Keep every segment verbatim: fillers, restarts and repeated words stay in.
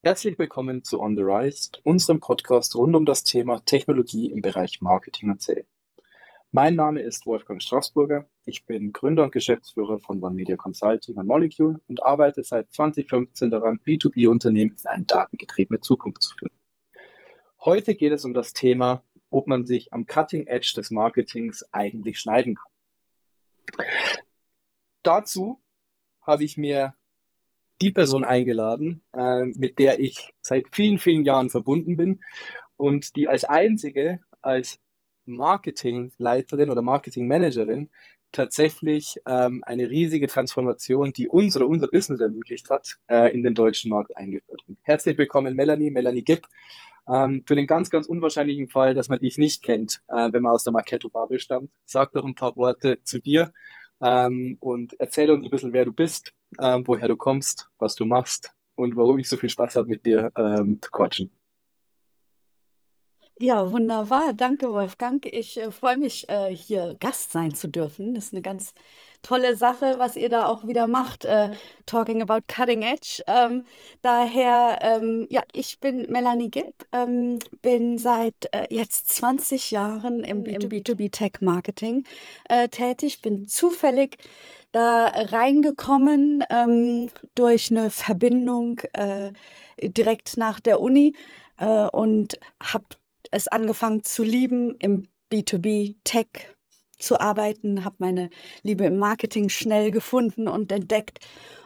Herzlich willkommen zu On the Rise, unserem Podcast rund um das Thema Technologie im Bereich Marketing und Sales. Mein Name ist Wolfgang Straßburger. Ich bin Gründer und Geschäftsführer von One Media Consulting und Molecule und arbeite seit zwanzig fünfzehn daran, B zwei B-Unternehmen in eine datengetriebene Zukunft zu führen. Heute geht es um das Thema, ob man sich am Cutting Edge des Marketings eigentlich schneiden kann. Dazu habe ich mir die Person eingeladen, äh, mit der ich seit vielen, vielen Jahren verbunden bin und die als einzige, als Marketingleiterin oder Marketingmanagerin tatsächlich ähm, eine riesige Transformation, die uns oder unser Business ermöglicht hat, äh, in den deutschen Markt eingeführt hat. Herzlich willkommen, Melanie, Melanie Gipp. Ähm, für den ganz, ganz unwahrscheinlichen Fall, dass man dich nicht kennt, äh, wenn man aus der Marketo-Bubble stammt, sag doch ein paar Worte zu dir ähm, und erzähl uns ein bisschen, wer du bist, ähm, woher du kommst, was du machst und warum ich so viel Spaß habe, mit dir ähm, zu quatschen. Ja, wunderbar. Danke, Wolfgang. Ich äh, freue mich, äh, hier Gast sein zu dürfen. Das ist eine ganz tolle Sache, was ihr da auch wieder macht, äh, talking about cutting edge. Ähm, daher, ähm, ja, ich bin Melanie Gibb, ähm, bin seit äh, jetzt zwanzig Jahren im, im B zwei B-Tech-Marketing äh, tätig, bin zufällig da reingekommen ähm, durch eine Verbindung äh, direkt nach der Uni äh, und habe es angefangen zu lieben, im B zwei B-Tech zu arbeiten, habe meine Liebe im Marketing schnell gefunden und entdeckt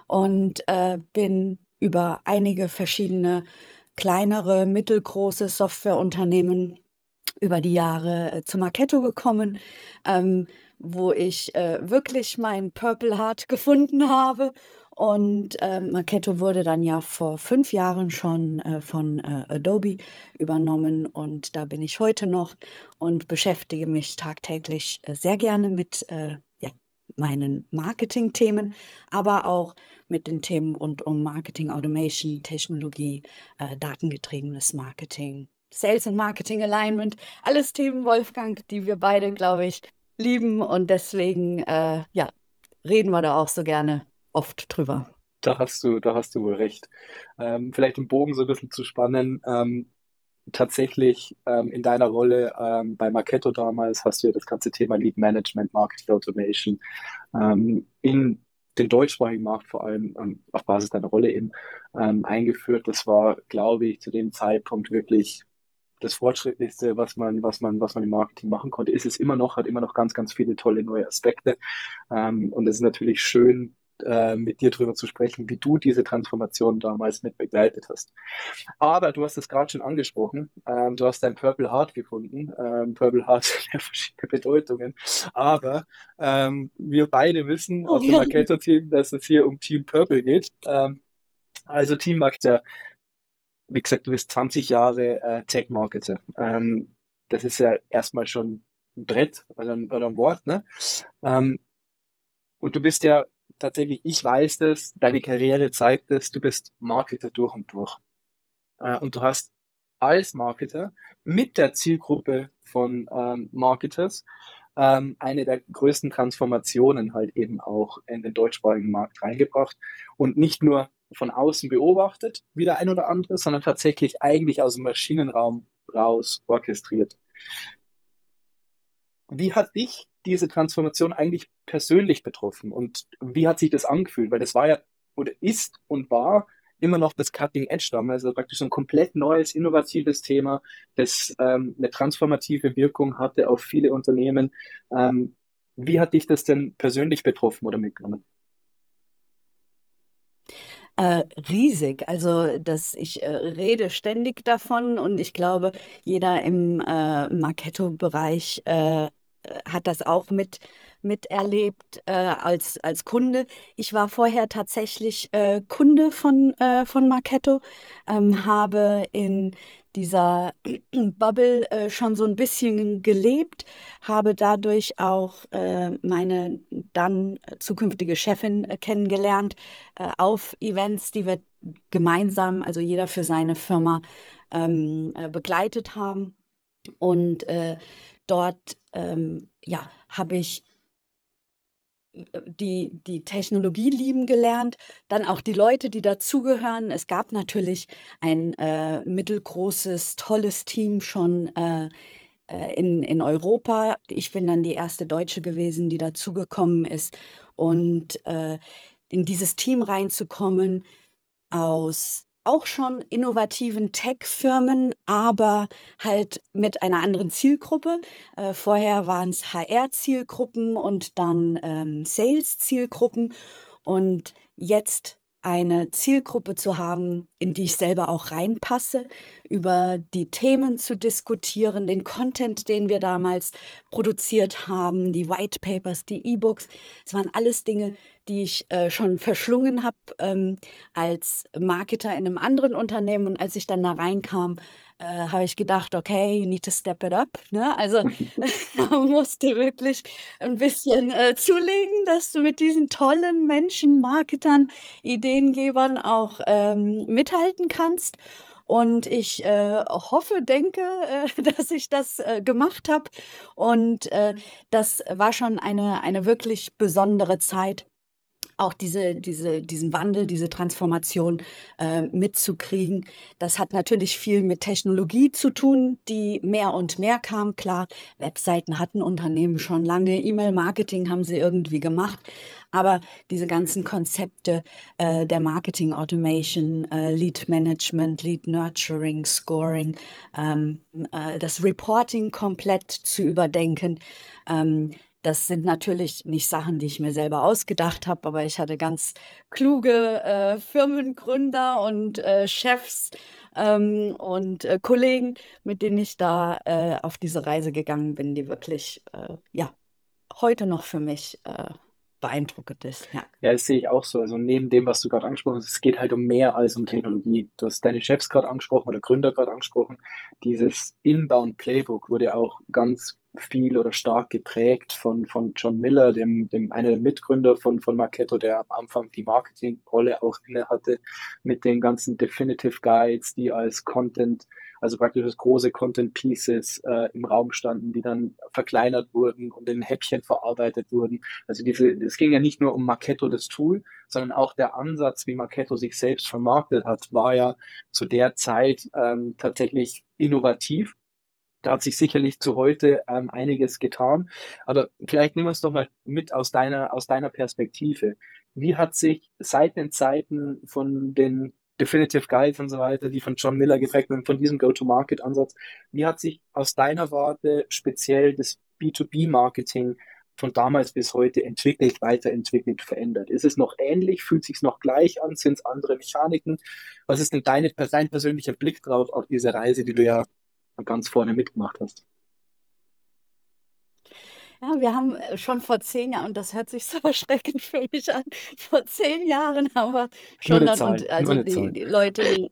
und äh, bin über einige verschiedene kleinere, mittelgroße Softwareunternehmen über die Jahre äh, zu Marketo gekommen, ähm, wo ich äh, wirklich mein Purple Heart gefunden habe. Und ähm, Marketo wurde dann ja vor fünf Jahren schon äh, von äh, Adobe übernommen und da bin ich heute noch und beschäftige mich tagtäglich äh, sehr gerne mit äh, ja, meinen Marketing-Themen, aber auch mit den Themen rund um Marketing Automation, Technologie, äh, datengetriebenes Marketing, Sales und Marketing Alignment, alles Themen, Wolfgang, die wir beide, glaube ich, lieben und deswegen, äh, ja, reden wir da auch so gerne oft drüber. Da hast du, da hast du wohl recht. Ähm, vielleicht den Bogen so ein bisschen zu spannen. Ähm, tatsächlich ähm, in deiner Rolle ähm, bei Marketo damals hast du ja das ganze Thema Lead Management, Marketing Automation ähm, in den deutschsprachigen Markt vor allem ähm, auf Basis deiner Rolle eben ähm, eingeführt. Das war, glaube ich, zu dem Zeitpunkt wirklich das Fortschrittlichste, was man, was man, was man im Marketing machen konnte. Ist es immer noch, hat immer noch ganz, ganz viele tolle neue Aspekte. Ähm, und es ist natürlich schön, äh, mit dir darüber zu sprechen, wie du diese Transformation damals mit begleitet hast. Aber du hast es gerade schon angesprochen, ähm, du hast dein Purple Heart gefunden. Ähm, Purple Heart hat ja verschiedene Bedeutungen. Aber ähm, wir beide wissen aus dem Marketer-Team, dass es hier um Team Purple geht. Ähm, also Team Marketer, wie gesagt, du bist zwanzig Jahre äh, Tech-Marketer. Ähm, das ist ja erstmal schon ein Brett oder ein, oder ein Wort, ne? Ähm, und du bist ja tatsächlich, ich weiß das, deine Karriere zeigt es, du bist Marketer durch und durch. Äh, und du hast als Marketer mit der Zielgruppe von ähm, Marketers ähm, eine der größten Transformationen halt eben auch in den deutschsprachigen Markt reingebracht und nicht nur von außen beobachtet, wie der ein oder andere, sondern tatsächlich eigentlich aus dem Maschinenraum raus orchestriert. Wie hat dich diese Transformation eigentlich persönlich betroffen und wie hat sich das angefühlt? Weil das war ja oder ist und war immer noch das Cutting Edge damals, also praktisch so ein komplett neues, innovatives Thema, das ähm, eine transformative Wirkung hatte auf viele Unternehmen. Ähm, wie hat dich das denn persönlich betroffen oder mitgenommen? Äh, riesig. Also, dass ich äh, rede ständig davon und ich glaube, jeder im äh, Marketo-Bereich äh, hat das auch mit miterlebt äh, als, als Kunde. Ich war vorher tatsächlich äh, Kunde von, äh, von Marketo, ähm, habe in dieser Bubble äh, schon so ein bisschen gelebt, habe dadurch auch äh, meine dann zukünftige Chefin äh, kennengelernt äh, auf Events, die wir gemeinsam, also jeder für seine Firma, ähm, äh, begleitet haben. Und äh, dort, ähm, ja, habe ich die, die Technologie lieben gelernt, dann auch die Leute, die dazugehören. Es gab natürlich ein äh, mittelgroßes, tolles Team schon äh, äh, in, in Europa. Ich bin dann die erste Deutsche gewesen, die dazugekommen ist. Und äh, in dieses Team reinzukommen, aus auch schon innovativen Tech-Firmen, aber halt mit einer anderen Zielgruppe. Äh, vorher waren es H R-Zielgruppen und dann ähm, Sales-Zielgruppen. Und jetzt eine Zielgruppe zu haben, in die ich selber auch reinpasse, über die Themen zu diskutieren, den Content, den wir damals produziert haben, die White Papers, die E-Books. Es waren alles Dinge, die ich äh, schon verschlungen habe ähm, als Marketer in einem anderen Unternehmen. Und als ich dann da reinkam, äh, habe ich gedacht, okay, you need to step it up. Ne? Also man musste wirklich ein bisschen äh, zulegen, dass du mit diesen tollen Menschen, Marketern, Ideengebern auch ähm, mithalten kannst. Und ich äh, hoffe, denke, äh, dass ich das äh, gemacht habe. Und äh, das war schon eine, eine wirklich besondere Zeit, auch diese, diese, diesen Wandel, diese Transformation äh, mitzukriegen. Das hat natürlich viel mit Technologie zu tun, die mehr und mehr kam. Klar, Webseiten hatten Unternehmen schon lange, E-Mail-Marketing haben sie irgendwie gemacht. Aber diese ganzen Konzepte äh, der Marketing Automation, äh, Lead Management, Lead Nurturing, Scoring, ähm, äh, das Reporting komplett zu überdenken, ähm, das sind natürlich nicht Sachen, die ich mir selber ausgedacht habe, aber ich hatte ganz kluge äh, Firmengründer und äh, Chefs ähm, und äh, Kollegen, mit denen ich da äh, auf diese Reise gegangen bin, die wirklich äh, ja heute noch für mich äh, beeindruckend ist. Ja. Ja, das sehe ich auch so. Also neben dem, was du gerade angesprochen hast, es geht halt um mehr als um Technologie. Du hast deine Chefs gerade angesprochen oder Gründer gerade angesprochen. Dieses Inbound Playbook wurde auch ganz viel oder stark geprägt von, von John Miller, dem, dem einer der Mitgründer von, von Marketo, der am Anfang die Marketingrolle auch inne hatte, mit den ganzen Definitive Guides, die als Content, also praktisch als große Content Pieces äh, im Raum standen, die dann verkleinert wurden und in Häppchen verarbeitet wurden. Also diese, es ging ja nicht nur um Marketo, das Tool, sondern auch der Ansatz, wie Marketo sich selbst vermarktet hat, war ja zu der Zeit ähm, tatsächlich innovativ. Da hat sich sicherlich zu heute ähm, einiges getan. Aber vielleicht nimm uns doch mal mit aus deiner, aus deiner Perspektive. Wie hat sich seit den Zeiten von den Definitive Guides und so weiter, die von John Miller geprägt wurden, von diesem Go-to-Market-Ansatz, wie hat sich aus deiner Warte speziell das B zwei B-Marketing von damals bis heute entwickelt, weiterentwickelt, verändert? Ist es noch ähnlich? Fühlt sich noch gleich an? Sind es andere Mechaniken? Was ist denn deine, dein persönlicher Blick drauf auf diese Reise, die du ja ganz vorne mitgemacht hast? Ja, wir haben äh, schon vor zehn Jahren, und das hört sich so erschreckend für mich an, vor zehn Jahren haben wir Nur schon eine dann, Zahl, und nur also eine die, Zahl. die Leute, die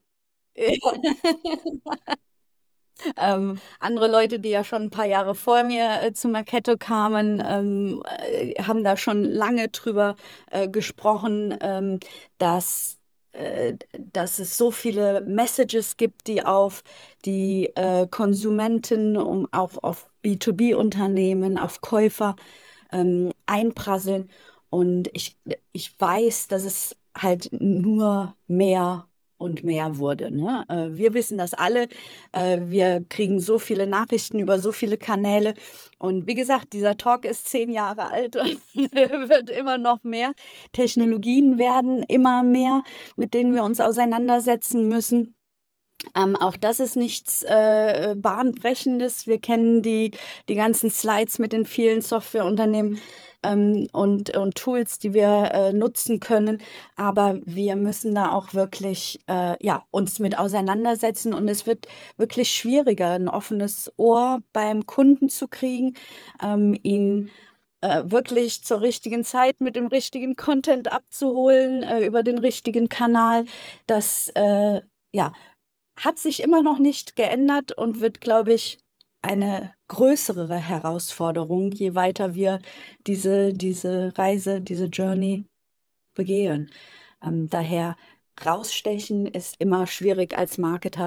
Ähm, andere Leute, die ja schon ein paar Jahre vor mir äh, zu Marketo kamen, ähm, äh, haben da schon lange drüber äh, gesprochen, ähm, dass, äh, dass es so viele Messages gibt, die auf die äh, Konsumenten, um, auf, auf B zwei B-Unternehmen, auf Käufer ähm, einprasseln. Und ich, ich weiß, dass es halt nur mehr und mehr wurde. Ne? Äh, wir wissen das alle. Äh, wir kriegen so viele Nachrichten über so viele Kanäle. Und wie gesagt, dieser Talk ist zehn Jahre alt und wird immer noch mehr. Technologien werden immer mehr, mit denen wir uns auseinandersetzen müssen. Ähm, auch das ist nichts äh, Bahnbrechendes. Wir kennen die, die ganzen Slides mit den vielen Softwareunternehmen ähm, und, und Tools, die wir äh, nutzen können. Aber wir müssen da auch wirklich äh, ja, uns mit auseinandersetzen. Und es wird wirklich schwieriger, ein offenes Ohr beim Kunden zu kriegen, ähm, ihn äh, wirklich zur richtigen Zeit mit dem richtigen Content abzuholen, äh, über den richtigen Kanal. Das äh, ja, hat sich immer noch nicht geändert und wird, glaube ich, eine größere Herausforderung, je weiter wir diese, diese Reise, diese Journey begehen. Ähm, daher rausstechen ist immer schwierig als Marketer.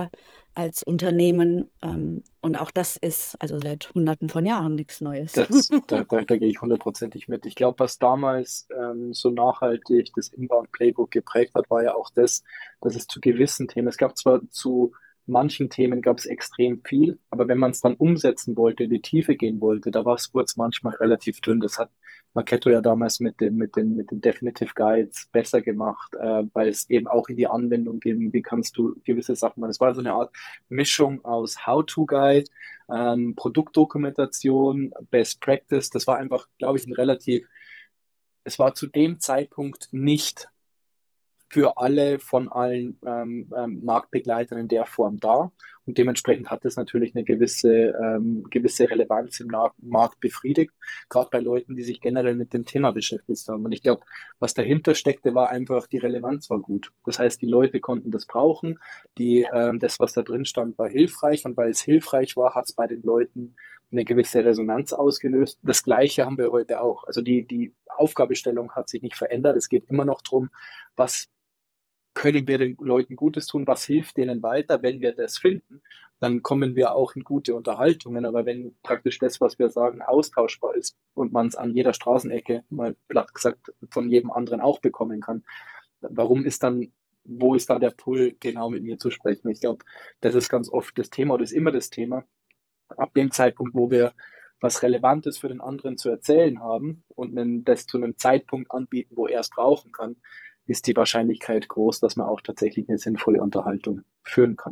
als Unternehmen. Ähm, und auch das ist also seit Hunderten von Jahren nichts Neues. Das, da, da, da gehe ich hundertprozentig mit. Ich glaube, was damals ähm, so nachhaltig das Inbound-Playbook geprägt hat, war ja auch das, dass es zu gewissen Themen, es gab zwar zu manchen Themen gab es extrem viel, aber wenn man es dann umsetzen wollte, in die Tiefe gehen wollte, da war es kurz manchmal relativ dünn. Das hat Marketo ja damals mit den, mit den, mit den Definitive Guides besser gemacht, äh, weil es eben auch in die Anwendung ging, wie kannst du gewisse Sachen machen. Es war so eine Art Mischung aus How-to-Guide, ähm, Produktdokumentation, Best Practice. Das war einfach, glaube ich, ein relativ, es war zu dem Zeitpunkt nicht für alle von allen ähm, ähm, Marktbegleitern in der Form da. Und dementsprechend hat es natürlich eine gewisse, ähm, gewisse Relevanz im Na- Markt befriedigt, gerade bei Leuten, die sich generell mit dem Thema beschäftigt haben. Und ich glaube, was dahinter steckte, war einfach, die Relevanz war gut. Das heißt, die Leute konnten das brauchen, die, ähm, das, was da drin stand, war hilfreich. Und weil es hilfreich war, hat es bei den Leuten eine gewisse Resonanz ausgelöst. Das Gleiche haben wir heute auch. Also die, die Aufgabestellung hat sich nicht verändert. Es geht immer noch darum, was können wir den Leuten Gutes tun, was hilft denen weiter. Wenn wir das finden, dann kommen wir auch in gute Unterhaltungen. Aber wenn praktisch das, was wir sagen, austauschbar ist und man es an jeder Straßenecke, mal platt gesagt, von jedem anderen auch bekommen kann, warum ist dann, wo ist da der Pull, genau mit mir zu sprechen? Ich glaube, das ist ganz oft das Thema oder ist immer das Thema. Ab dem Zeitpunkt, wo wir was Relevantes für den anderen zu erzählen haben und einen, das zu einem Zeitpunkt anbieten, wo er es brauchen kann, ist die Wahrscheinlichkeit groß, dass man auch tatsächlich eine sinnvolle Unterhaltung führen kann.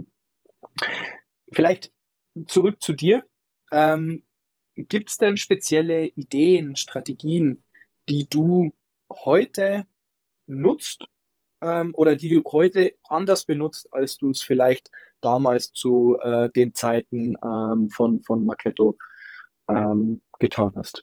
Vielleicht zurück zu dir. Ähm, Gibt es denn spezielle Ideen, Strategien, die du heute nutzt ähm, oder die du heute anders benutzt, als du es vielleicht damals zu äh, den Zeiten ähm, von, von Marketo ähm, getan hast?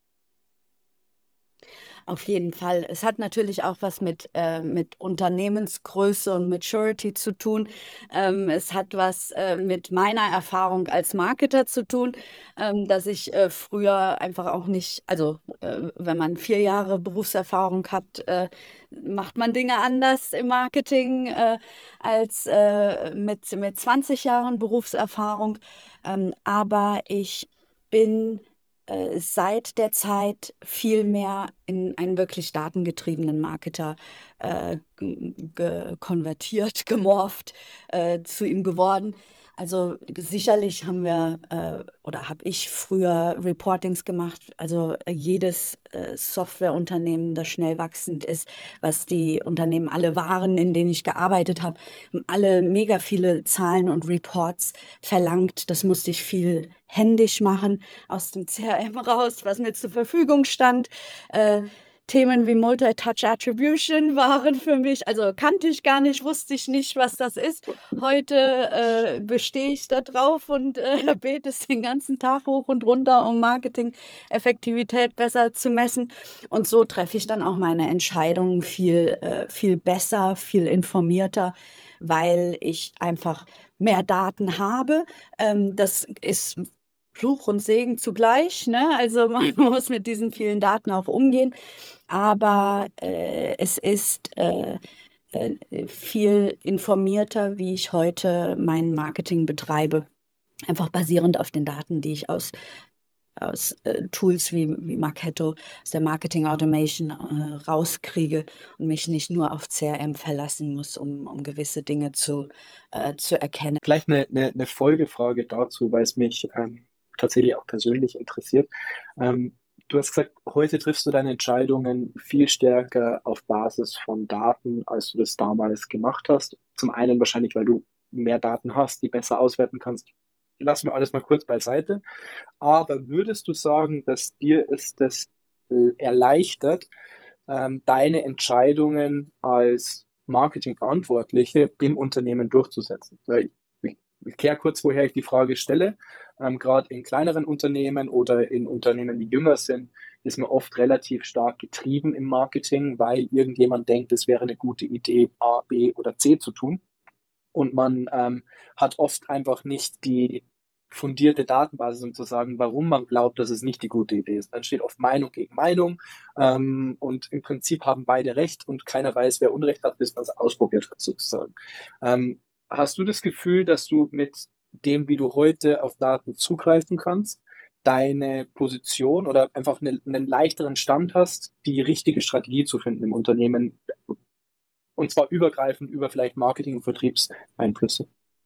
Auf jeden Fall. Es hat natürlich auch was mit, äh, mit Unternehmensgröße und Maturity zu tun. Ähm, es hat was äh, mit meiner Erfahrung als Marketer zu tun, ähm, dass ich äh, früher einfach auch nicht, also äh, wenn man vier Jahre Berufserfahrung hat, äh, macht man Dinge anders im Marketing äh, als äh, mit, mit zwanzig Jahren Berufserfahrung. Ähm, aber ich bin äh, seit der Zeit viel mehr in einen wirklich datengetriebenen Marketer äh, g- ge konvertiert, gemorpht, äh, zu ihm geworden. Also sicherlich haben wir äh, oder habe ich früher Reportings gemacht. Also äh, jedes äh, Softwareunternehmen, das schnell wachsend ist, was die Unternehmen alle waren, in denen ich gearbeitet habe, haben alle mega viele Zahlen und Reports verlangt. Das musste ich viel händisch machen aus dem C R M raus, was mir zur Verfügung stand. Äh, Themen wie Multi-Touch Attribution waren für mich, also kannte ich gar nicht, wusste ich nicht, was das ist. Heute äh, bestehe ich da drauf und äh, bete es den ganzen Tag hoch und runter, um Marketing-Effektivität besser zu messen. Und so treffe ich dann auch meine Entscheidungen viel, äh, viel besser, viel informierter, weil ich einfach mehr Daten habe. Ähm, das ist Fluch und Segen zugleich, ne? Also man muss mit diesen vielen Daten auch umgehen, aber äh, es ist äh, äh, viel informierter, wie ich heute mein Marketing betreibe. Einfach basierend auf den Daten, die ich aus, aus äh, Tools wie, wie Marketo, aus der Marketing Automation äh, rauskriege und mich nicht nur auf C R M verlassen muss, um, um gewisse Dinge zu, äh, zu erkennen. Vielleicht eine, eine, eine Folgefrage dazu, weil es mich ähm, tatsächlich auch persönlich interessiert. Ähm, Du hast gesagt, heute triffst du deine Entscheidungen viel stärker auf Basis von Daten, als du das damals gemacht hast. Zum einen wahrscheinlich, weil du mehr Daten hast, die besser auswerten kannst. Lassen wir alles mal kurz beiseite. Aber würdest du sagen, dass dir es das äh, erleichtert, ähm, deine Entscheidungen als Marketingverantwortliche im Unternehmen durchzusetzen? Weil ich, ich kläre kurz, woher ich die Frage stelle. Ähm, Gerade in kleineren Unternehmen oder in Unternehmen, die jünger sind, ist man oft relativ stark getrieben im Marketing, weil irgendjemand denkt, es wäre eine gute Idee, A, B oder C zu tun. Und man ähm, hat oft einfach nicht die fundierte Datenbasis, um zu sagen, warum man glaubt, dass es nicht die gute Idee ist. Dann steht oft Meinung gegen Meinung ähm, und im Prinzip haben beide Recht und keiner weiß, wer Unrecht hat, bis man es ausprobiert hat, sozusagen. Ähm, Hast du das Gefühl, dass du mit dem, wie du heute auf Daten zugreifen kannst, deine Position oder einfach einen, einen leichteren Stand hast, die richtige Strategie zu finden im Unternehmen, und zwar übergreifend über vielleicht Marketing- und Vertriebseinflüsse?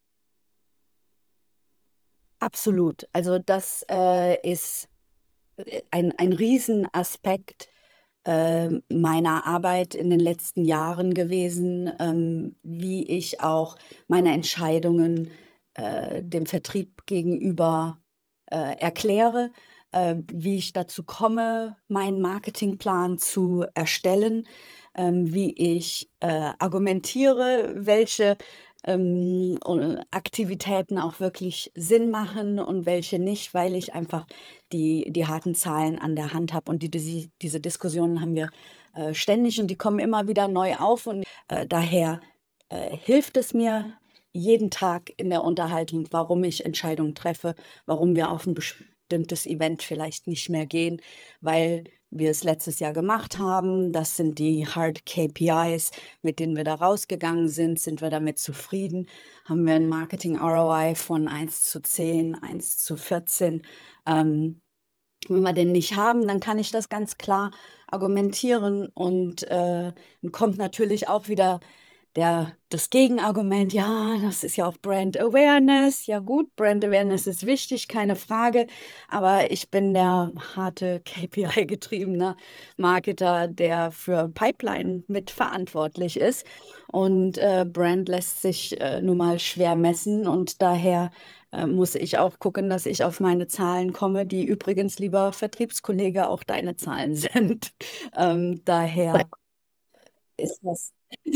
Absolut. Also das äh, ist ein, ein Riesenaspekt äh, meiner Arbeit in den letzten Jahren gewesen, ähm, wie ich auch meine Entscheidungen äh, dem Vertrieb gegenüber äh, erkläre, äh, wie ich dazu komme, meinen Marketingplan zu erstellen, ähm, wie ich äh, argumentiere, welche ähm, Aktivitäten auch wirklich Sinn machen und welche nicht, weil ich einfach die, die harten Zahlen an der Hand habe. Und die, die, diese Diskussionen haben wir äh, ständig und die kommen immer wieder neu auf. Und äh, daher äh, hilft es mir jeden Tag in der Unterhaltung, warum ich Entscheidungen treffe, warum wir auf ein bestimmtes Event vielleicht nicht mehr gehen, weil wir es letztes Jahr gemacht haben. Das sind die Hard K P Is, mit denen wir da rausgegangen sind. Sind wir damit zufrieden? Haben wir ein Marketing R O I von eins zu zehn, eins zu vierzehn? Ähm, wenn wir den nicht haben, dann kann ich das ganz klar argumentieren und äh, dann kommt natürlich auch wieder der, das Gegenargument, ja, das ist ja auch Brand Awareness. Ja gut, Brand Awareness ist wichtig, keine Frage, aber ich bin der harte K P I-getriebene Marketer, der für Pipeline mitverantwortlich ist und äh, Brand lässt sich äh, nun mal schwer messen und daher äh, muss ich auch gucken, dass ich auf meine Zahlen komme, die übrigens, lieber Vertriebskollege, auch deine Zahlen sind. Ähm, daher ist das,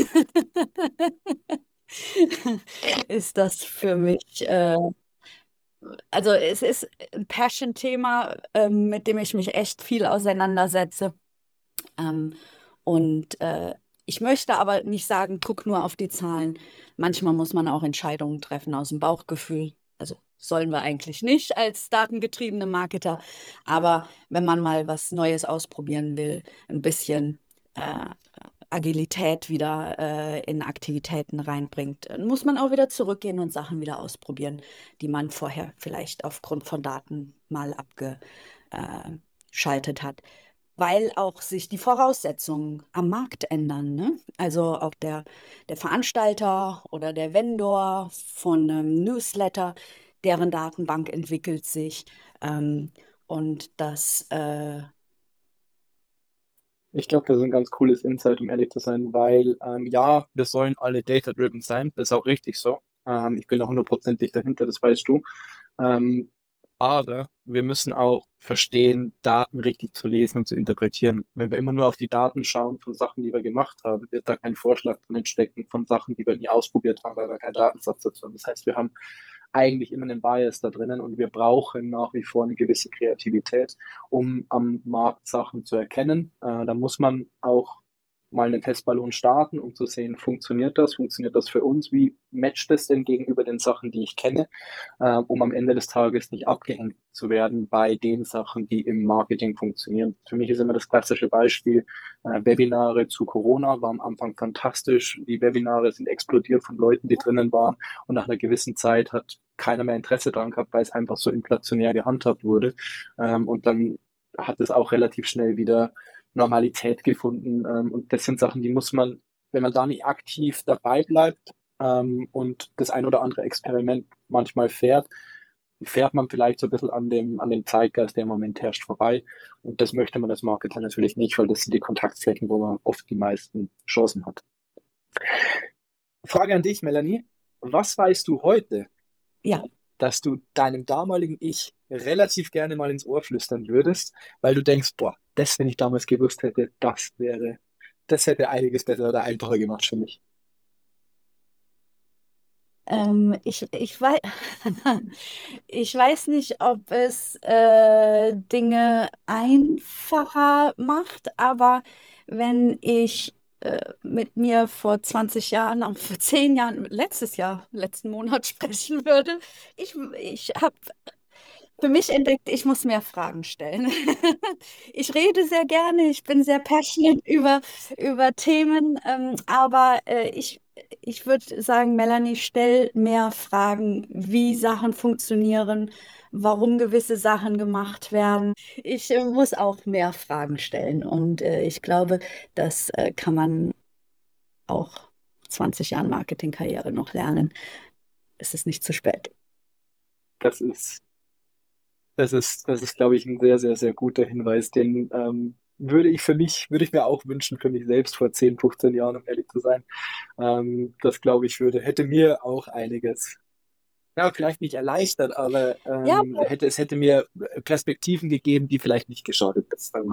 ist das für mich, äh, also es ist ein Passion-Thema, ähm, mit dem ich mich echt viel auseinandersetze. Ähm, und äh, ich möchte aber nicht sagen, guck nur auf die Zahlen. Manchmal muss man auch Entscheidungen treffen aus dem Bauchgefühl. Also sollen wir eigentlich nicht als datengetriebene Marketer. Aber wenn man mal was Neues ausprobieren will, ein bisschen äh, Agilität wieder äh, in Aktivitäten reinbringt, dann muss man auch wieder zurückgehen und Sachen wieder ausprobieren, die man vorher vielleicht aufgrund von Daten mal abgeschaltet hat, weil auch sich die Voraussetzungen am Markt ändern, ne? Also auch der, der Veranstalter oder der Vendor von einem Newsletter, deren Datenbank entwickelt sich. Ähm, und das, äh, Ich glaube, das ist ein ganz cooles Insight, um ehrlich zu sein, weil ähm, ja, wir sollen alle data-driven sein, das ist auch richtig so. Ähm, ich bin da hundertprozentig dahinter, das weißt du. Ähm, aber wir müssen auch verstehen, Daten richtig zu lesen und zu interpretieren. Wenn wir immer nur auf die Daten schauen von Sachen, die wir gemacht haben, wird da kein Vorschlag drin stecken von Sachen, die wir nie ausprobiert haben, weil wir keinen Datensatz dazu haben. Das heißt, wir haben eigentlich immer einen Bias da drinnen und wir brauchen nach wie vor eine gewisse Kreativität, um am Markt Sachen zu erkennen. Äh, da muss man auch mal einen Testballon starten, um zu sehen, funktioniert das, funktioniert das für uns, wie matcht das denn gegenüber den Sachen, die ich kenne, äh, um am Ende des Tages nicht abgehängt zu werden bei den Sachen, die im Marketing funktionieren. Für mich ist immer das klassische Beispiel, äh, Webinare zu Corona war am Anfang fantastisch. Die Webinare sind explodiert von Leuten, die drinnen waren und nach einer gewissen Zeit hat keiner mehr Interesse daran gehabt, weil es einfach so inflationär gehandhabt wurde. Ähm, und dann hat es auch relativ schnell wieder Normalität gefunden. Ähm, und das sind Sachen, die muss man, wenn man da nicht aktiv dabei bleibt ähm, und das ein oder andere Experiment manchmal fährt, fährt man vielleicht so ein bisschen an dem, an dem Zeitgeist, der im Moment herrscht, vorbei. Und das möchte man als Marketer natürlich nicht, weil das sind die Kontaktflächen, wo man oft die meisten Chancen hat. Frage an dich, Melanie. Was weißt du heute, ja. dass du deinem damaligen Ich relativ gerne mal ins Ohr flüstern würdest, weil du denkst, boah, das, wenn ich damals gewusst hätte, das wäre, das hätte einiges besser oder einfacher gemacht für mich. Ähm, ich, ich weiß, ich weiß nicht, ob es äh, Dinge einfacher macht, aber wenn ich äh, mit mir vor zwanzig Jahren, auch vor zehn Jahren, letztes Jahr, letzten Monat sprechen würde, ich, ich habe für mich entdeckt, ich muss mehr Fragen stellen. Ich rede sehr gerne, ich bin sehr passionate über, über Themen, ähm, aber äh, ich, ich würde sagen, Melanie, stell mehr Fragen, wie Sachen funktionieren, warum gewisse Sachen gemacht werden. Ich äh, muss auch mehr Fragen stellen und äh, ich glaube, das äh, kann man auch zwanzig Jahren Marketingkarriere noch lernen. Es ist nicht zu spät. Das ist, das ist, das ist, glaube ich, ein sehr, sehr, sehr guter Hinweis, den ähm, würde ich für mich, würde ich mir auch wünschen für mich selbst vor zehn, fünfzehn Jahren, um ehrlich zu sein. Ähm, das, glaube ich, würde, hätte mir auch einiges, ja, vielleicht nicht erleichtert, aber Ja, ähm, hätte, es hätte mir Perspektiven gegeben, die vielleicht nicht geschadet hätten.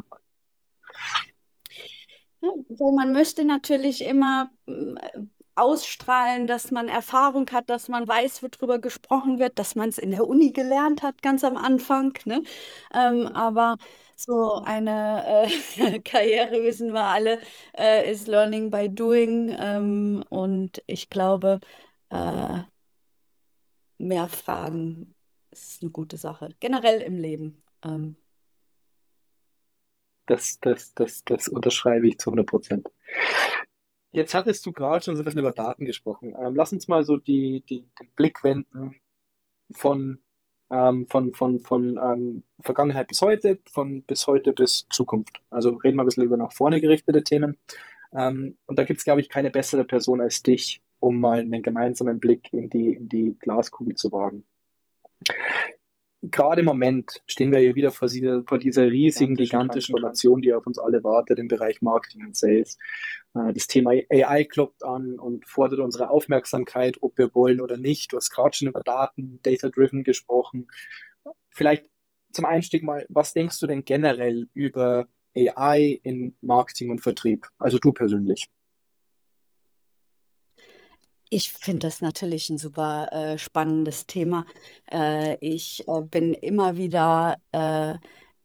so, man möchte natürlich immer mm, ausstrahlen, dass man Erfahrung hat, dass man weiß, worüber gesprochen wird, dass man es in der Uni gelernt hat, ganz am Anfang, ne? Ähm, aber so eine äh, Karriere, wissen wir alle, äh, ist Learning by Doing. Ähm, und ich glaube, äh, mehr Fragen ist eine gute Sache. Generell im Leben. Ähm, Das, das, das, das unterschreibe ich zu hundert Prozent. Jetzt hattest du gerade schon so ein bisschen über Daten gesprochen. Ähm, lass uns mal so die, die, den Blick wenden von, ähm, von, von, von ähm, Vergangenheit bis heute, von bis heute bis Zukunft. Also reden wir ein bisschen über nach vorne gerichtete Themen. Ähm, und da gibt es, glaube ich, keine bessere Person als dich, um mal einen gemeinsamen Blick in die, in die Glaskugel zu wagen. Gerade im Moment stehen wir ja wieder vor dieser, vor dieser riesigen, gigantischen Transformation, die auf uns alle wartet im Bereich Marketing und Sales. Äh, Das Thema A I klopft an und fordert unsere Aufmerksamkeit, ob wir wollen oder nicht. Du hast gerade schon über Daten, Data-Driven gesprochen. Vielleicht zum Einstieg mal, was denkst du denn generell über A I in Marketing und Vertrieb? Also du persönlich. Ich finde das natürlich ein super äh, spannendes Thema. Äh, ich äh, bin immer wieder äh,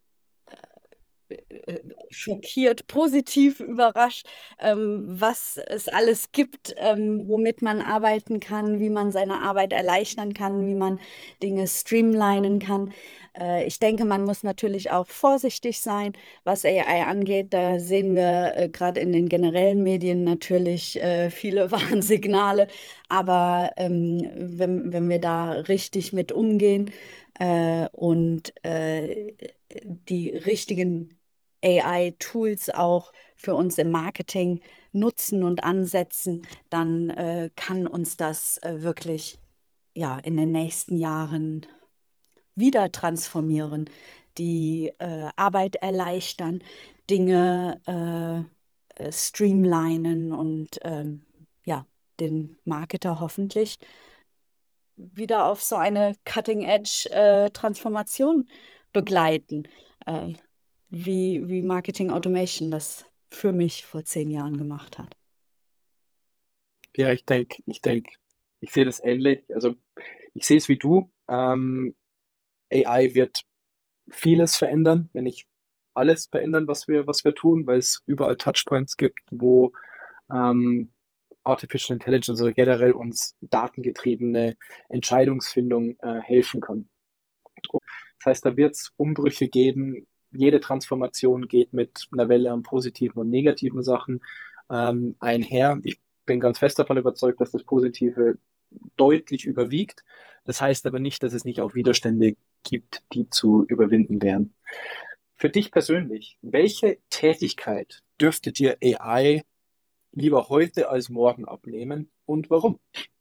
äh, schockiert, positiv überrascht, ähm, was es alles gibt, ähm, womit man arbeiten kann, wie man seine Arbeit erleichtern kann, wie man Dinge streamlinen kann. Äh, ich denke, man muss natürlich auch vorsichtig sein, was A I angeht. Da sehen wir äh, gerade in den generellen Medien natürlich äh, viele Warnsignale. Aber ähm, wenn, wenn wir da richtig mit umgehen äh, und äh, die richtigen A I-Tools auch für uns im Marketing nutzen und ansetzen, dann äh, kann uns das äh, wirklich ja in den nächsten Jahren wieder transformieren, die äh, Arbeit erleichtern, Dinge äh, äh, streamlinen und ähm, ja, den Marketer hoffentlich wieder auf so eine Cutting-Edge-Transformation begleiten. Äh, wie, wie Marketing Automation das für mich vor zehn Jahren gemacht hat. Ja, ich denke, ich denke, ich sehe das ähnlich. Also ich sehe es wie du. Ähm, A I wird vieles verändern, wenn nicht alles verändern, was wir, was wir tun, weil es überall Touchpoints gibt, wo ähm, Artificial Intelligence oder generell uns datengetriebene Entscheidungsfindung äh, helfen kann. Das heißt, da wird es Umbrüche geben. Jede Transformation geht mit einer Welle an positiven und negativen Sachen ähm, einher. Ich bin ganz fest davon überzeugt, dass das Positive deutlich überwiegt. Das heißt aber nicht, dass es nicht auch Widerstände gibt, die zu überwinden wären. Für dich persönlich, welche Tätigkeit dürfte dir A I lieber heute als morgen abnehmen und warum?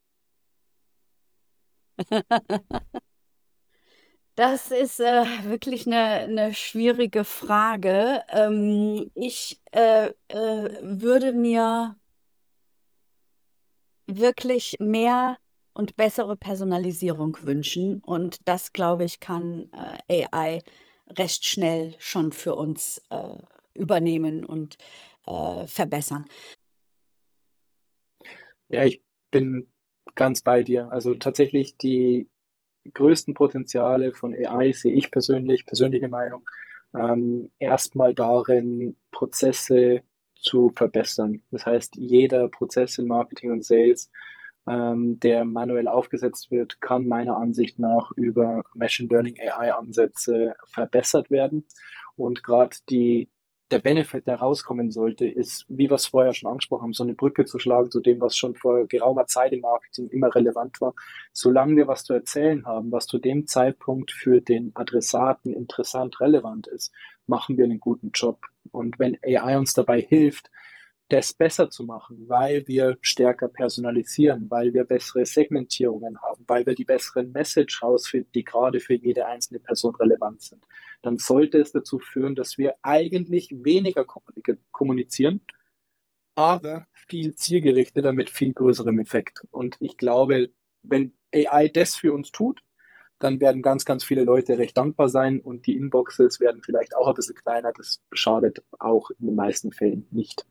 Das ist äh, wirklich eine, eine schwierige Frage. Ähm, ich äh, äh, würde mir wirklich mehr und bessere Personalisierung wünschen. Und das, glaube ich, kann äh, A I recht schnell schon für uns äh, übernehmen und äh, verbessern. Ja, ich bin ganz bei dir. Also tatsächlich die größten Potenziale von A I sehe ich persönlich, persönliche Meinung, ähm, erstmal darin, Prozesse zu verbessern. Das heißt, jeder Prozess in Marketing und Sales, ähm, der manuell aufgesetzt wird, kann meiner Ansicht nach über Machine Learning A I-Ansätze verbessert werden. Und gerade die der Benefit, der rauskommen sollte, ist, wie wir es vorher schon angesprochen haben, so eine Brücke zu schlagen zu dem, was schon vor geraumer Zeit im Marketing immer relevant war. Solange wir was zu erzählen haben, was zu dem Zeitpunkt für den Adressaten interessant relevant ist, machen wir einen guten Job. Und wenn A I uns dabei hilft, das besser zu machen, weil wir stärker personalisieren, weil wir bessere Segmentierungen haben, weil wir die besseren Message rausfinden, die gerade für jede einzelne Person relevant sind, dann sollte es dazu führen, dass wir eigentlich weniger kommunizieren, aber viel zielgerichteter mit viel größerem Effekt. Und ich glaube, wenn A I das für uns tut, dann werden ganz, ganz viele Leute recht dankbar sein und die Inboxes werden vielleicht auch ein bisschen kleiner. Das schadet auch in den meisten Fällen nicht.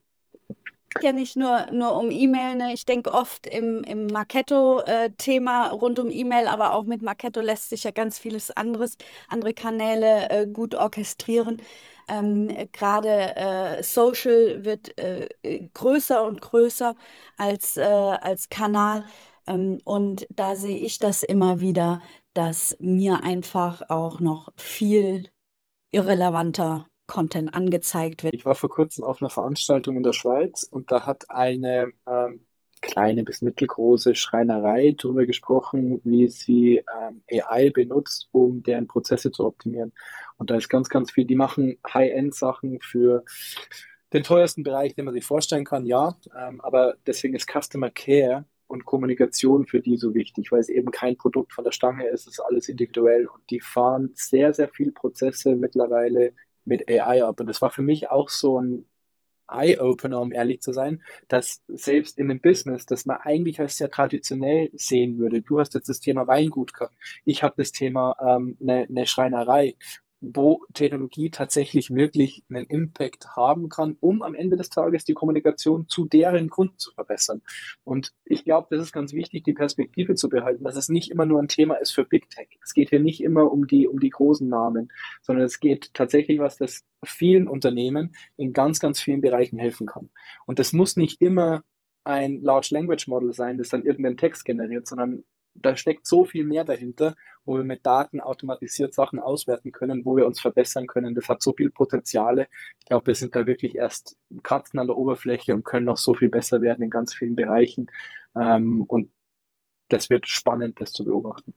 Ja, nicht nur, nur um E-Mail, ne? Ich denke oft im, im Marketo-Thema rund um E-Mail, aber auch mit Marketo lässt sich ja ganz vieles anderes, andere Kanäle äh, gut orchestrieren. Ähm, gerade äh, Social wird äh, größer und größer als, äh, als Kanal. Ähm, und da sehe ich das immer wieder, dass mir einfach auch noch viel irrelevanter Content angezeigt wird. Ich war vor kurzem auf einer Veranstaltung in der Schweiz und da hat eine ähm, kleine bis mittelgroße Schreinerei darüber gesprochen, wie sie ähm, A I benutzt, um deren Prozesse zu optimieren. Und da ist ganz, ganz viel, die machen High-End-Sachen für den teuersten Bereich, den man sich vorstellen kann, ja. Ähm, aber deswegen ist Customer Care und Kommunikation für die so wichtig, weil es eben kein Produkt von der Stange ist, es ist alles individuell und die fahren sehr, sehr viel Prozesse mittlerweile mit A I ab. Und das war für mich auch so ein Eye-Opener, um ehrlich zu sein, dass selbst in einem Business, das man eigentlich als sehr traditionell sehen würde, du hast jetzt das Thema Weingut gehabt, ich habe das Thema ähm, eine, eine Schreinerei, wo Technologie tatsächlich wirklich einen Impact haben kann, um am Ende des Tages die Kommunikation zu deren Kunden zu verbessern. Und ich glaube, das ist ganz wichtig, die Perspektive zu behalten, dass es nicht immer nur ein Thema ist für Big Tech. Es geht hier nicht immer um die, um die großen Namen, sondern es geht tatsächlich was, das vielen Unternehmen in ganz, ganz vielen Bereichen helfen kann. Und das muss nicht immer ein Large Language Model sein, das dann irgendeinen Text generiert, sondern da steckt so viel mehr dahinter, wo wir mit Daten automatisiert Sachen auswerten können, wo wir uns verbessern können. Das hat so viel Potenziale. Ich glaube, wir sind da wirklich erst Kratzen an der Oberfläche und können noch so viel besser werden in ganz vielen Bereichen. Ähm, und das wird spannend, das zu beobachten.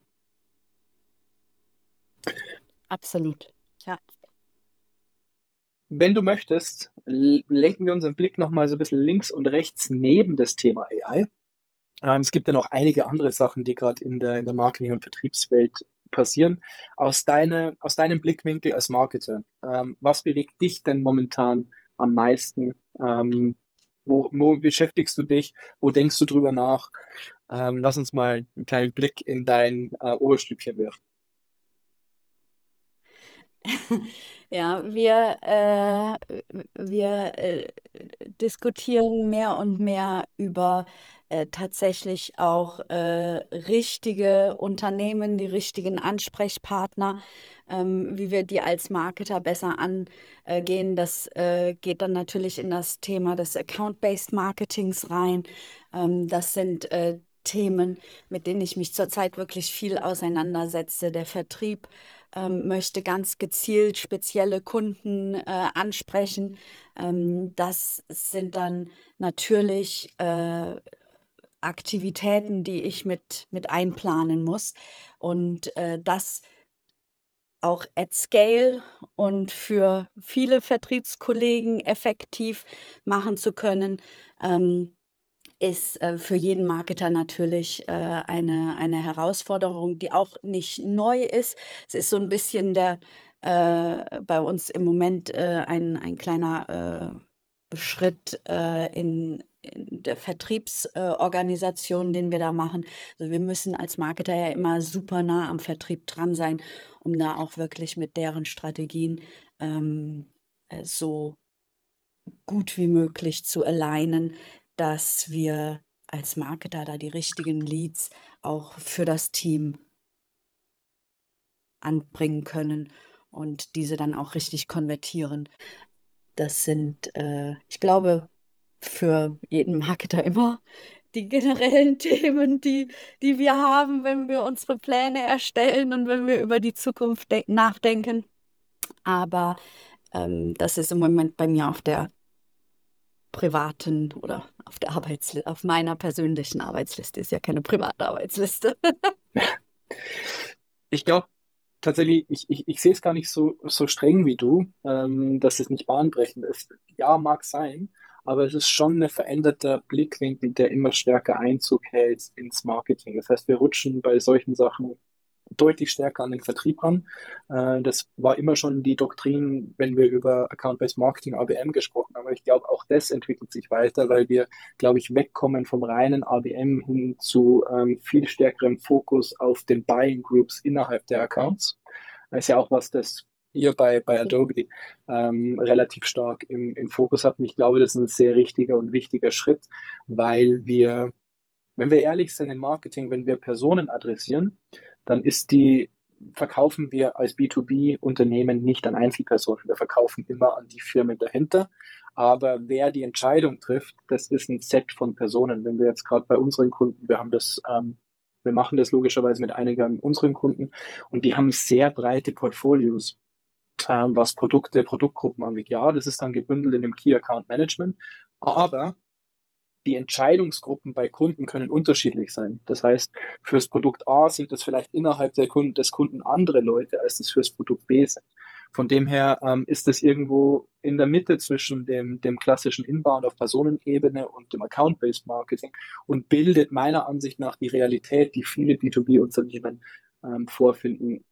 Absolut. Ja. Wenn du möchtest, lenken wir unseren Blick nochmal so ein bisschen links und rechts neben das Thema A I. Ähm, es gibt ja noch einige andere Sachen, die gerade in der, in der Marketing- und Vertriebswelt passieren. Aus, deine, aus deinem Blickwinkel als Marketer, ähm, was bewegt dich denn momentan am meisten? Ähm, wo, wo beschäftigst du dich? Wo denkst du drüber nach? Ähm, lass uns mal einen kleinen Blick in dein äh, Oberstübchen werfen. Ja, wir, äh, wir äh, diskutieren mehr und mehr über äh, tatsächlich auch äh, richtige Unternehmen, die richtigen Ansprechpartner, ähm, wie wir die als Marketer besser angehen. Das äh, geht dann natürlich in das Thema des Account-Based Marketings rein. Ähm, das sind äh, Themen, mit denen ich mich zurzeit wirklich viel auseinandersetze. Der Vertrieb ähm, möchte ganz gezielt spezielle Kunden äh, ansprechen. Ähm, das sind dann natürlich äh, Aktivitäten, die ich mit, mit einplanen muss. Und äh, das auch at scale und für viele Vertriebskollegen effektiv machen zu können, ähm, ist äh, für jeden Marketer natürlich äh, eine, eine Herausforderung, die auch nicht neu ist. Es ist so ein bisschen der äh, bei uns im Moment äh, ein, ein kleiner äh, Schritt äh, in, in der Vertriebsorganisation, den wir da machen. Also wir müssen als Marketer ja immer super nah am Vertrieb dran sein, um da auch wirklich mit deren Strategien ähm, äh, so gut wie möglich zu alignen, dass wir als Marketer da die richtigen Leads auch für das Team anbringen können und diese dann auch richtig konvertieren. Das sind, äh, ich glaube, für jeden Marketer immer die generellen Themen, die, die wir haben, wenn wir unsere Pläne erstellen und wenn wir über die Zukunft de- nachdenken. Aber Ähm, das ist im Moment bei mir auf der privaten oder auf der Arbeitsliste, auf meiner persönlichen Arbeitsliste, ist ja keine private Arbeitsliste. Ich glaube tatsächlich, ich, ich, ich sehe es gar nicht so, so streng wie du, ähm, dass es nicht bahnbrechend ist. Ja, mag sein, aber es ist schon ein veränderter Blickwinkel, der immer stärker Einzug hält ins Marketing. Das heißt, wir rutschen bei solchen Sachen deutlich stärker an den Vertrieb ran. Äh, das war immer schon die Doktrin, wenn wir über Account-Based Marketing, A B M gesprochen haben. Aber ich glaube, auch das entwickelt sich weiter, weil wir, glaube ich, wegkommen vom reinen A B M hin zu ähm, viel stärkerem Fokus auf den Buying Groups innerhalb der Accounts. Das ist ja auch was, das ihr bei, bei Adobe ähm, relativ stark im, im Fokus habt. Und ich glaube, das ist ein sehr richtiger und wichtiger Schritt, weil wir, wenn wir ehrlich sind im Marketing, wenn wir Personen adressieren, dann ist die, verkaufen wir als B zwei B-Unternehmen nicht an Einzelpersonen. Wir verkaufen immer an die Firmen dahinter. Aber wer die Entscheidung trifft, das ist ein Set von Personen. Wenn wir jetzt gerade bei unseren Kunden, wir haben das, ähm, wir machen das logischerweise mit einigen unseren Kunden und die haben sehr breite Portfolios, ähm, was Produkte, Produktgruppen angeht. Ja, das ist dann gebündelt in dem Key Account Management. Aber die Entscheidungsgruppen bei Kunden können unterschiedlich sein. Das heißt, fürs Produkt A sind das vielleicht innerhalb der Kunden, des Kunden andere Leute, als das fürs Produkt B sind. Von dem her ähm, ist es irgendwo in der Mitte zwischen dem, dem klassischen Inbound auf Personenebene und dem Account-Based Marketing und bildet meiner Ansicht nach die Realität, die viele B zwei B-Unternehmen ähm, vorfinden,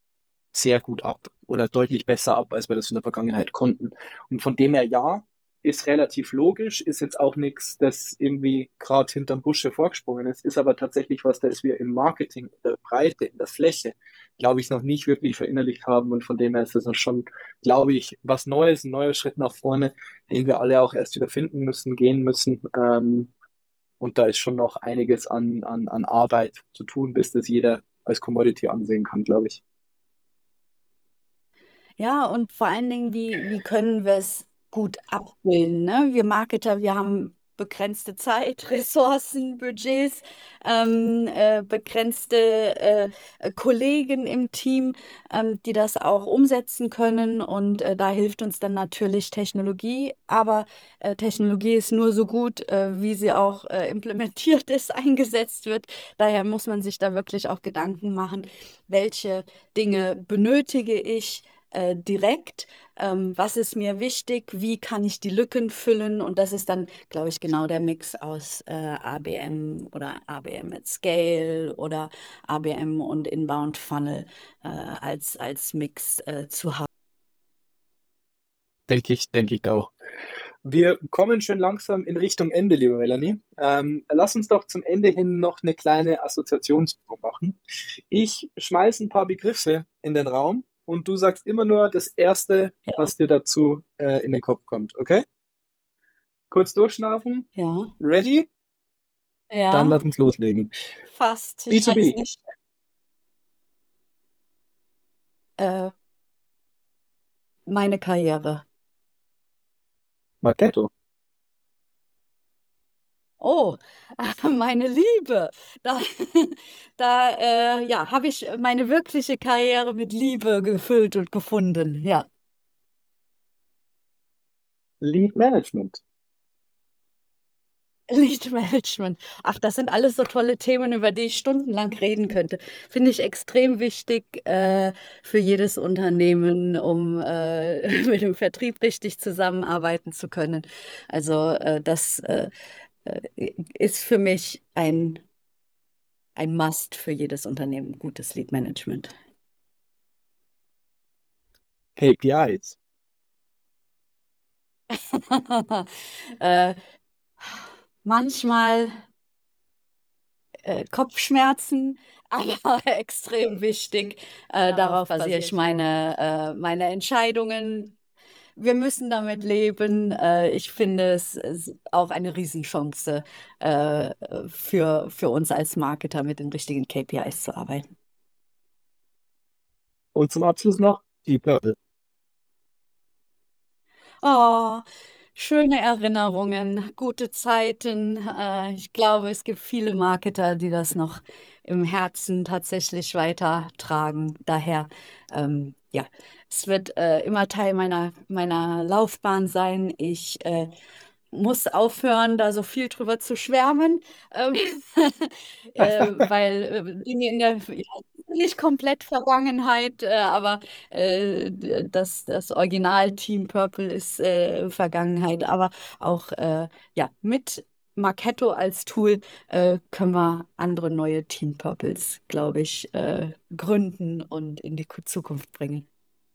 sehr gut ab oder deutlich besser ab, als wir das in der Vergangenheit konnten. Und von dem her ja, ist relativ logisch, ist jetzt auch nichts, das irgendwie gerade hinterm Busch vorgesprungen ist, ist aber tatsächlich was, das wir im Marketing, in der Breite, in der Fläche, glaube ich, noch nicht wirklich verinnerlicht haben. Und von dem her ist das noch schon, glaube ich, was Neues, ein neuer Schritt nach vorne, den wir alle auch erst wieder finden müssen, gehen müssen. Ähm, und da ist schon noch einiges an, an, an Arbeit zu tun, bis das jeder als Commodity ansehen kann, glaube ich. Ja, und vor allen Dingen, wie, wie können wir es gut abbilden, ne? Wir Marketer, wir haben begrenzte Zeit, Ressourcen, Budgets, ähm, äh, begrenzte äh, äh, Kollegen im Team, ähm, die das auch umsetzen können. Und äh, da hilft uns dann natürlich Technologie. Aber äh, Technologie ist nur so gut, äh, wie sie auch äh, implementiert ist, eingesetzt wird. Daher muss man sich da wirklich auch Gedanken machen, welche Dinge benötige ich äh, direkt, ähm, was ist mir wichtig, wie kann ich die Lücken füllen, und das ist dann, glaube ich, genau der Mix aus äh, A B M oder A B M at Scale oder A B M und Inbound Funnel äh, als, als Mix äh, zu haben. Denke ich, denke ich auch. Wir kommen schon langsam in Richtung Ende, liebe Melanie. Ähm, lass uns doch zum Ende hin noch eine kleine Assoziationsübung machen. Ich schmeiße ein paar Begriffe in den Raum und du sagst immer nur das Erste, Ja, was dir dazu äh, in den Kopf kommt, okay? Kurz durchschnaufen. ja, Ready? Dann ja, lass uns loslegen. fast. Ich weiß B zwei B, nicht. Äh, Meine Karriere. Marketo. Oh, meine Liebe. Da, da äh, ja, habe ich meine wirkliche Karriere mit Liebe gefüllt und gefunden. Ja. Lead Management. Lead Management. Ach, das sind alles so tolle Themen, über die ich stundenlang reden könnte. Finde ich extrem wichtig äh, für jedes Unternehmen, um äh, mit dem Vertrieb richtig zusammenarbeiten zu können. Also äh, das äh, äh, ist für mich ein, ein Must für jedes Unternehmen, gutes Lead Management. K P Is. äh, Manchmal äh, Kopfschmerzen, aber extrem wichtig. Äh, darauf basiere ich meine, äh, meine Entscheidungen. Wir müssen damit leben. Äh, ich finde es ist auch eine Riesenchance äh, für, für uns als Marketer, mit den richtigen K P Is zu arbeiten. Und zum Abschluss noch die Purple. Oh. schöne Erinnerungen, gute Zeiten. Äh, ich glaube, es gibt viele Marketer, die das noch im Herzen tatsächlich weitertragen. Daher, ähm, ja, es wird äh, immer Teil meiner, meiner Laufbahn sein. Ich äh, muss aufhören, da so viel drüber zu schwärmen, ähm, äh, weil äh, Dinge in der ja, nicht komplett Vergangenheit, äh, aber äh, d- das, das Original Team Purple ist äh, Vergangenheit, aber auch äh, ja, mit Marketo als Tool äh, können wir andere neue Team Purples, glaube ich, äh, gründen und in die Zukunft bringen.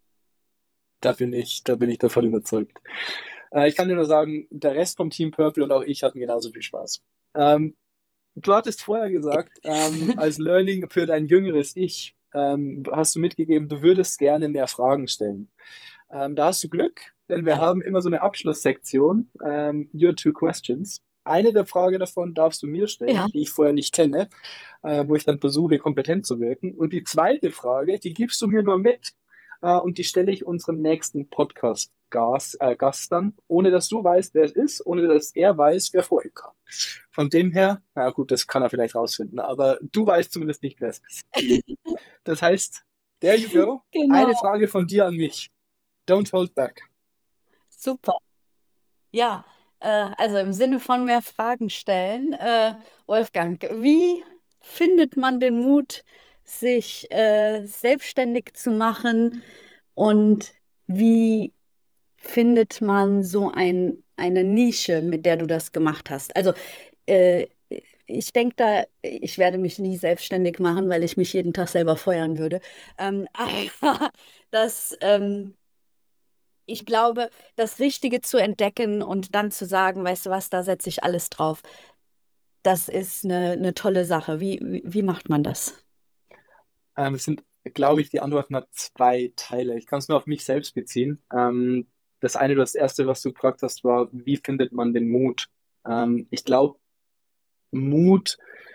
Da bin ich, da bin ich davon überzeugt. Äh, ich kann dir nur sagen, der Rest vom Team Purple und auch ich hatten genauso viel Spaß. Ähm, Du hattest vorher gesagt, ähm, als Learning für dein jüngeres Ich, ähm, hast du mitgegeben, du würdest gerne mehr Fragen stellen. Ähm, da hast du Glück, denn wir Ja, haben immer so eine Abschlusssektion, ähm, Your Two Questions. Eine der Fragen davon darfst du mir ja, stellen, die ich vorher nicht kenne, äh, wo ich dann versuche, kompetent zu wirken. Und die zweite Frage, die gibst du mir nur mit, äh, und die stelle ich unserem nächsten Podcast-Gast äh, Gast dann, ohne dass du weißt, wer es ist, ohne dass er weiß, wer vorhin kam. Von dem her, na gut, das kann er vielleicht rausfinden, aber du weißt zumindest nicht, wer es ist. Das heißt, there you go. Eine genau, Frage von dir an mich. Don't hold back. super. Ja, äh, also im Sinne von mehr Fragen stellen, äh, Wolfgang, wie findet man den Mut, sich äh, selbstständig zu machen und wie findet man so ein, eine Nische, mit der du das gemacht hast? Also äh, ich denke da, ich werde mich nie selbstständig machen, weil ich mich jeden Tag selber feuern würde. Ähm, aber das ähm, ich glaube, das Richtige zu entdecken und dann zu sagen, weißt du was, da setze ich alles drauf, das ist eine, eine tolle Sache. Wie, wie, wie macht man das? Ähm, es sind, glaube ich, die Antworten hat zwei Teile. Ich kann es nur auf mich selbst beziehen. Ähm, das eine, das erste, was du gefragt hast, war, wie findet man den Mut? Ähm, ich glaube, Mut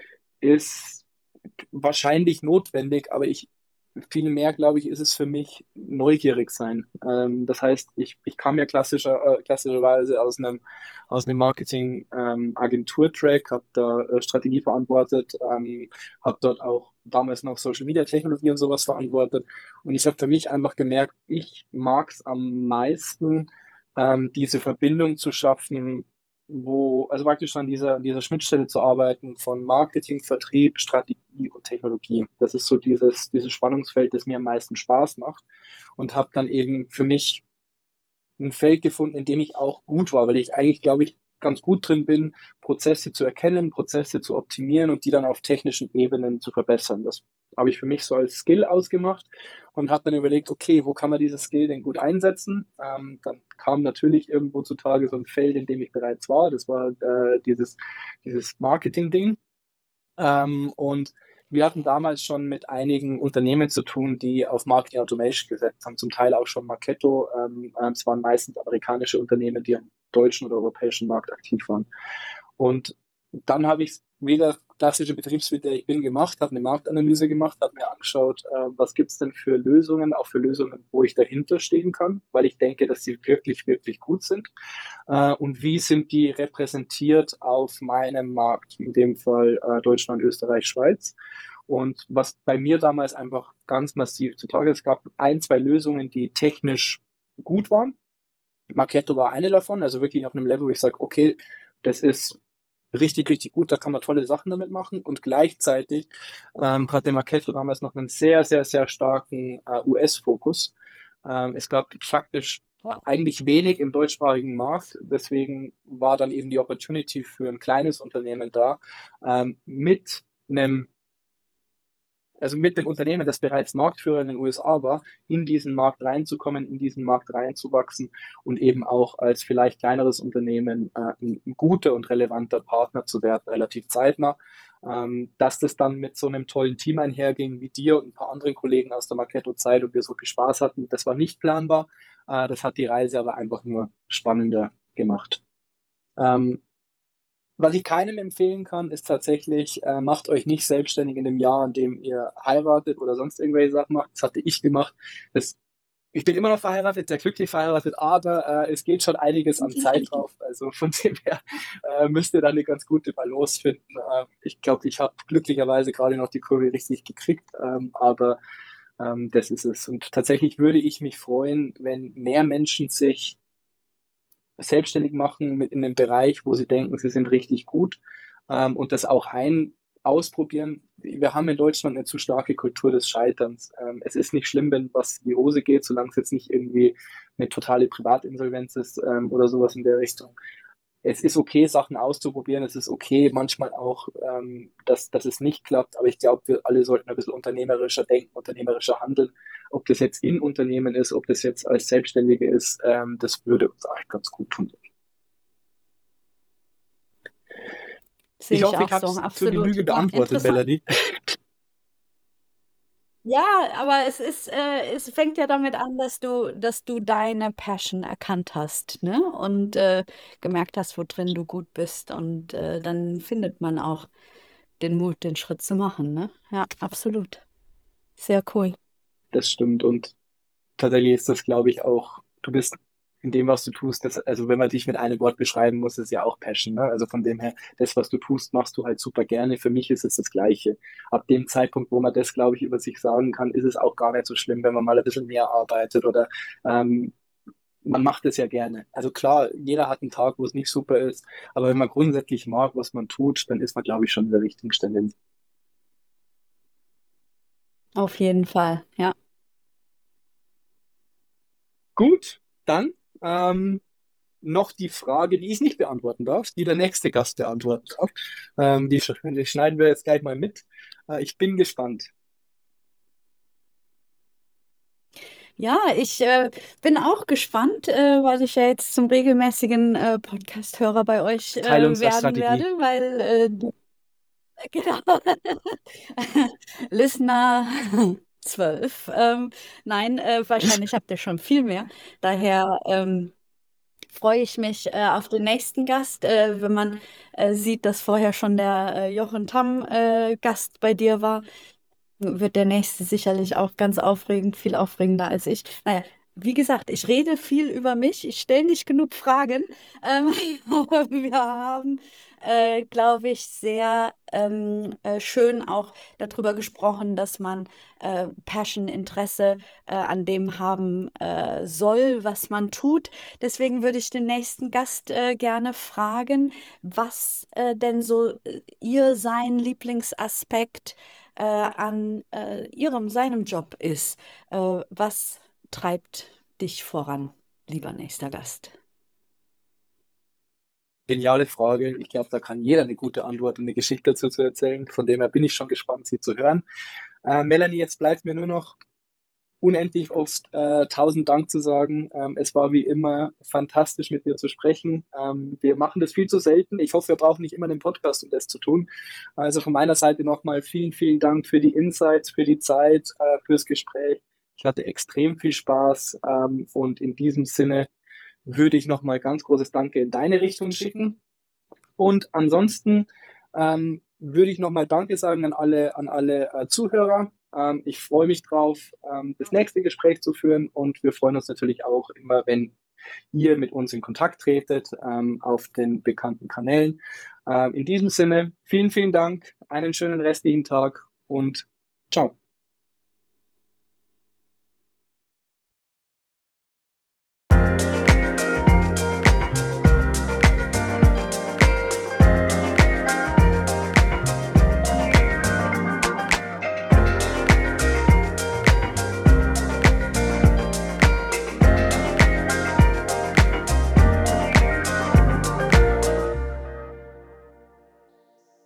ist wahrscheinlich notwendig, aber ich viel mehr, glaube ich, ist es für mich neugierig sein. Ähm, das heißt, ich, ich kam ja klassischer, äh, klassischerweise aus einem, aus einem Marketing-Agentur-Track, habe da äh, Strategie verantwortet, ähm, habe dort auch damals noch Social-Media-Technologie und sowas verantwortet. Und ich habe für mich einfach gemerkt, ich mag es am meisten, ähm, diese Verbindung zu schaffen, wo, also praktisch an dieser, dieser Schnittstelle zu arbeiten von Marketing, Vertrieb, Strategie und Technologie. Das ist so dieses, dieses Spannungsfeld, das mir am meisten Spaß macht und habe dann eben für mich ein Feld gefunden, in dem ich auch gut war, weil ich eigentlich, glaube ich, ganz gut drin bin, Prozesse zu erkennen, Prozesse zu optimieren und die dann auf technischen Ebenen zu verbessern. Das habe ich für mich so als Skill ausgemacht und habe dann überlegt, okay, wo kann man dieses Skill denn gut einsetzen? Ähm, dann kam natürlich irgendwo zutage so ein Feld, in dem ich bereits war. Das war äh, dieses, dieses Marketing-Ding. Ähm, und wir hatten damals schon mit einigen Unternehmen zu tun, die auf Marketing Automation gesetzt haben, zum Teil auch schon Marketo. Ähm, äh, es waren meistens amerikanische Unternehmen, die am deutschen oder europäischen Markt aktiv waren. Und dann habe ich wieder klassische Betriebswirt, der ich bin, gemacht, habe eine Marktanalyse gemacht, habe mir angeschaut, äh, was gibt es denn für Lösungen, auch für Lösungen, wo ich dahinter stehen kann, weil ich denke, dass sie wirklich, wirklich gut sind. Äh, und wie sind die repräsentiert auf meinem Markt, in dem Fall äh, Deutschland, Österreich, Schweiz. Und was bei mir damals einfach ganz massiv zutage, es gab ein, zwei Lösungen, die technisch gut waren. Marketo war eine davon, also wirklich auf einem Level, wo ich sage, okay, das ist richtig, richtig gut, da kann man tolle Sachen damit machen. Und gleichzeitig ähm, hatte Marketo damals noch einen sehr, sehr, sehr starken äh, U S-Fokus. Ähm, es gab faktisch eigentlich wenig im deutschsprachigen Markt. Deswegen war dann eben die Opportunity für ein kleines Unternehmen da, ähm, mit einem also mit dem Unternehmen, das bereits Marktführer in den U S A war, in diesen Markt reinzukommen, in diesen Markt reinzuwachsen und eben auch als vielleicht kleineres Unternehmen äh, ein, ein guter und relevanter Partner zu werden, relativ zeitnah. Ähm, dass das dann mit so einem tollen Team einherging wie dir und ein paar anderen Kollegen aus der Marketo-Zeit und wir so viel Spaß hatten, das war nicht planbar. Äh, das hat die Reise aber einfach nur spannender gemacht. Ähm, Was ich keinem empfehlen kann, ist tatsächlich, äh, macht euch nicht selbstständig in dem Jahr, in dem ihr heiratet oder sonst irgendwelche Sachen macht. Das hatte ich gemacht. Das Ich bin immer noch verheiratet, sehr glücklich verheiratet, aber äh, es geht schon einiges an Zeit drauf. Also von dem her äh, müsst ihr da eine ganz gute Balance finden. Äh, ich glaube, ich habe glücklicherweise gerade noch die Kurve richtig gekriegt, ähm, aber ähm, das ist es. Und tatsächlich würde ich mich freuen, wenn mehr Menschen sich selbstständig machen mit in einem Bereich, wo sie denken, sie sind richtig gut, ähm, und das auch ein ausprobieren. Wir haben in Deutschland eine zu starke Kultur des Scheiterns. Ähm, es ist nicht schlimm, wenn was in die Hose geht, solange es jetzt nicht irgendwie eine totale Privatinsolvenz ist, ähm, oder sowas in der Richtung. Es ist okay, Sachen auszuprobieren. Es ist okay, manchmal auch, ähm, dass, dass es nicht klappt. Aber ich glaube, wir alle sollten ein bisschen unternehmerischer denken, unternehmerischer handeln. Ob das jetzt in Unternehmen ist, ob das jetzt als Selbstständige ist, ähm, das würde uns eigentlich ganz gut tun. Sehe Ich ich hoffe, ich auch habe so, es zur absolut. Genüge Ja, beantwortet, interessant. Melanie. Ja, aber es ist, äh, es fängt ja damit an, dass du, dass du deine Passion erkannt hast, ne? Und äh, gemerkt hast, wo drin du gut bist. Und äh, dann findet man auch den Mut, den Schritt zu machen, ne? Ja, absolut. Sehr cool. Das stimmt. Und tatsächlich ist das, glaube ich, auch, du bist in dem, was du tust, das, also wenn man dich mit einem Wort beschreiben muss, ist ja auch Passion. Ne? Also von dem her, das, was du tust, machst du halt super gerne. Für mich ist es das Gleiche. Ab dem Zeitpunkt, wo man das, glaube ich, über sich sagen kann, ist es auch gar nicht so schlimm, wenn man mal ein bisschen mehr arbeitet oder ähm, man macht es ja gerne. Also klar, jeder hat einen Tag, wo es nicht super ist, aber wenn man grundsätzlich mag, was man tut, dann ist man, glaube ich, schon an der richtigen Stelle. Auf jeden Fall, ja. Gut, dann ähm, noch die Frage, die ich nicht beantworten darf, die der nächste Gast beantworten darf. Ähm, die, sch die schneiden wir jetzt gleich mal mit. Äh, ich bin gespannt. Ja, ich äh, bin auch gespannt, äh, weil ich ja jetzt zum regelmäßigen äh, Podcast-Hörer bei euch äh, werden werde, Teilungsstrategie. weil äh, genau. Listener zwölf. Ähm, nein, äh, wahrscheinlich habt ihr schon viel mehr. Daher ähm, freue ich mich äh, auf den nächsten Gast. Äh, wenn man äh, sieht, dass vorher schon der äh, Jochen Tamm äh, Gast bei dir war, wird der nächste sicherlich auch ganz aufregend, viel aufregender als ich. Naja, wie gesagt, ich rede viel über mich, ich stelle nicht genug Fragen. Ähm, aber wir haben, äh, glaube ich, sehr ähm, äh, schön auch darüber gesprochen, dass man äh, Passion, Interesse äh, an dem haben äh, soll, was man tut. Deswegen würde ich den nächsten Gast äh, gerne fragen, was äh, denn so äh, ihr sein Lieblingsaspekt äh, an äh, ihrem, seinem Job ist. Äh, was treibt dich voran, lieber nächster Gast? Geniale Frage. Ich glaube, da kann jeder eine gute Antwort und eine Geschichte dazu zu erzählen. Von dem her bin ich schon gespannt, sie zu hören. Äh, Melanie, jetzt bleibt mir nur noch unendlich oft äh, tausend Dank zu sagen. Ähm, es war wie immer fantastisch, mit dir zu sprechen. Ähm, wir machen das viel zu selten. Ich hoffe, wir brauchen nicht immer den Podcast, um das zu tun. Also von meiner Seite nochmal vielen, vielen Dank für die Insights, für die Zeit, äh, fürs Gespräch. Ich hatte extrem viel Spaß, ähm, und in diesem Sinne würde ich nochmal ganz großes Danke in deine Richtung schicken. Und ansonsten ähm, würde ich nochmal Danke sagen an alle, an alle äh, Zuhörer. Ähm, ich freue mich drauf, ähm, das nächste Gespräch zu führen, und wir freuen uns natürlich auch immer, wenn ihr mit uns in Kontakt tretet, ähm, auf den bekannten Kanälen. Ähm, in diesem Sinne, vielen, vielen Dank, einen schönen restlichen Tag und ciao.